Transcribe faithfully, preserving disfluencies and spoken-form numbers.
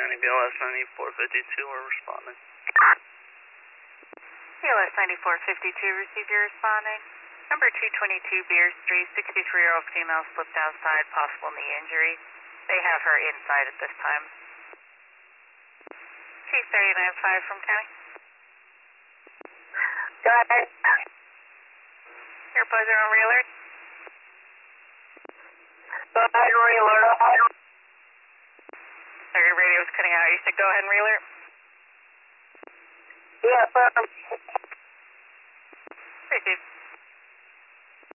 County, B L S ninety-four fifty-two, we're responding. B L S ninety-four fifty-two, receive your responding. Number two twenty-two Beer Street, sixty-three-year-old female slipped outside, possible knee injury. They have her inside at this time. T thirty-nine five from County. Go ahead. Your buzzer on reeler. Go ahead, reeler. Sorry, your radio was cutting out. You said go ahead and reeler. Yeah, firm.